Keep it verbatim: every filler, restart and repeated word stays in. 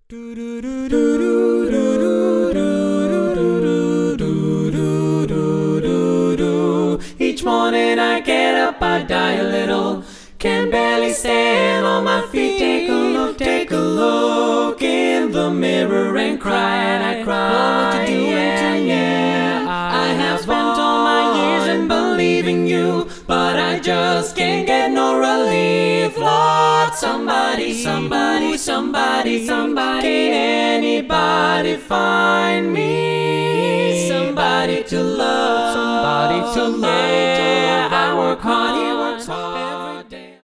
Each morning I get up, I die a little. Can barely stand on my feet. Take a look, take a look in the mirror and cry, and I cry. Lord, what you doing yeah, to yeah. me? I, I have spent all my years in believing you, but I just can't get no relief. Lord, somebody, somebody, somebody, somebody, can anybody find me? Somebody to love, somebody to love. Yeah, I work hard.